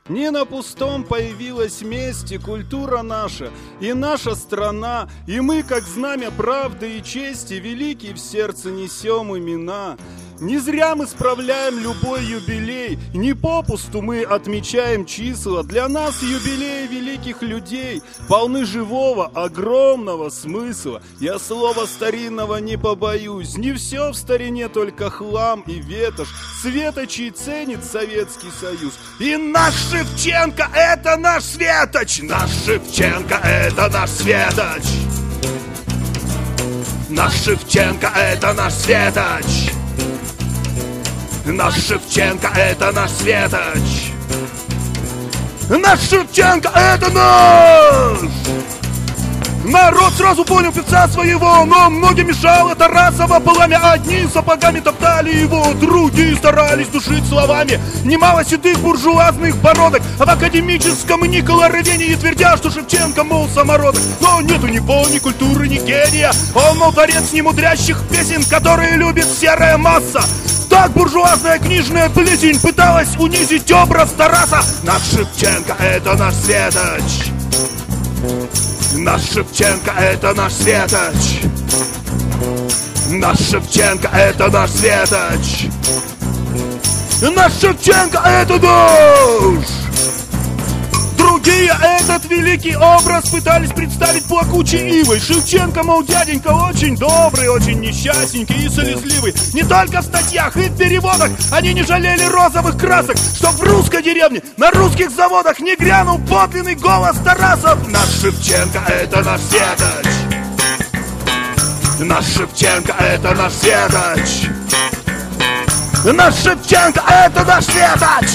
Не на пустом появилась месть и культура наша, и наша страна, и мы, как знамя правды и чести, великие в сердце несем имена. Не зря мы справляем любой юбилей, не попусту мы отмечаем числа. Для нас юбилеи великих людей полны живого, огромного смысла. Я слова старинного не побоюсь, не все в старине только хлам и ветошь. Светочей ценит Советский Союз. И наш Шевченко — это наш светоч! Наш Шевченко — это наш светоч! Наш Шевченко — это наш светоч! Наш Шевченко — это наш светоч! Наш Шевченко — это наш! Народ сразу понял певца своего, но многим мешало Тарасово пламя. Одни сапогами топтали его, другие старались душить словами. Немало седых буржуазных бородок, а в академическом Никола рвении твердя, что Шевченко, мол, самородок. Но нет у него ни культуры, ни гения. Он, мол, творец немудрящих песен, которые любит серая масса. Так буржуазная книжная плесень пыталась унизить образ Тараса. Наш Шевченко — это наш светоч! Наш Шевченко — это наш светоч! Наш Шевченко — это наш светоч! Наш Шевченко — это наш! Другие этот великий образ пытались представить плакучей ивой. Шевченко, мол, дяденька очень добрый, очень несчастненький и слезливый. Не только в статьях и в переводах они не жалели розовых красок, чтоб в русской деревне, на русских заводах не грянул подлинный голос Тарасов. Наш Шевченко — это наш светоч! Наш Шевченко — это наш светоч! Наш Шевченко — это наш светоч!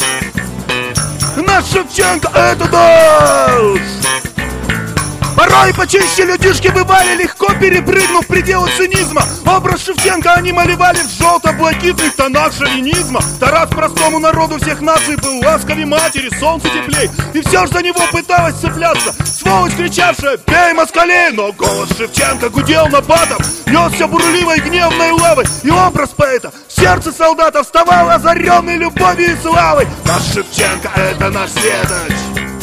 Наш Шевченко — это наш! Порой почище людишки бывали, легко перепрыгнув пределы цинизма. Образ Шевченко они малевали в желто-блакитных тонах шовинизма. Тарас простому народу всех наций был ласковей матери, солнце теплей. И все ж за него пыталась цепляться сволочь, кричавшая «Бей москалей!». Но голос Шевченко гудел нападом, несся бурливой гневной лавой. И образ поэта в сердце солдата вставал озаренный любовью и славой. Наш Шевченко — это наш светоч!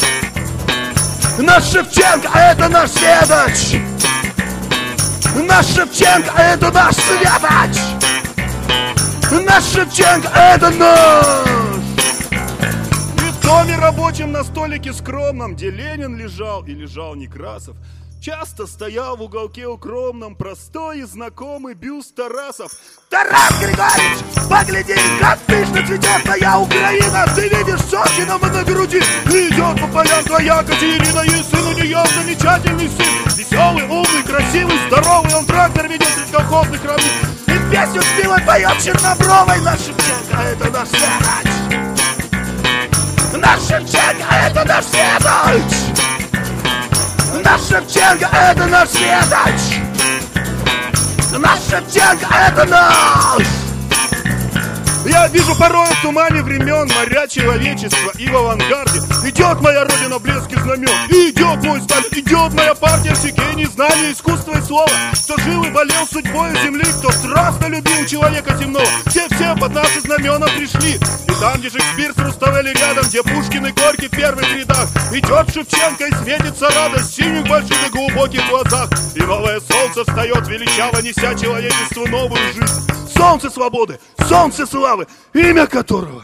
Наш Шевченко — это наш светоч! Наш Шевченко — это наш светоч! Наш Шевченко — это наш! И в доме рабочем на столике скромном, где Ленин лежал и лежал Некрасов, часто стоял в уголке укромном простой и знакомый бюст Тарасов. Тарас Григорьевич, погляди, как пышно цветет твоя Украина. Ты видишь сотином на груди, идет по полям твоя Катерина. И сын у нее замечательный сын, веселый, умный, красивый, здоровый. Он трактор ведет из колхозных равнин и песню спевает, поет чернобровой. Наш Шевченко — это наш светоч! Наш Шевченко — это наш светоч! Наш Шевченко — это наш светоч! Наш Шевченко — это наш! Я вижу порой в тумане времен моря человечества и в авангарде. Идет моя родина в блеске знамен, и идет мой Сталин, идет моя партия всех гений, знания, искусства и слова. Кто жил и болел судьбой земли, кто страстно любил человека земного. Все под наши знамена пришли. И там, где Шекспир с Руставели рядом, где Пушкин и Горький в первых рядах, идет Шевченко и светится радость в синих больших и глубоких глазах. И новое солнце встает величаво, неся человечеству новую жизнь. Солнце свободы, солнце славы, имя которого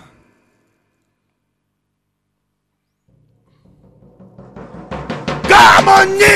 коммунизм!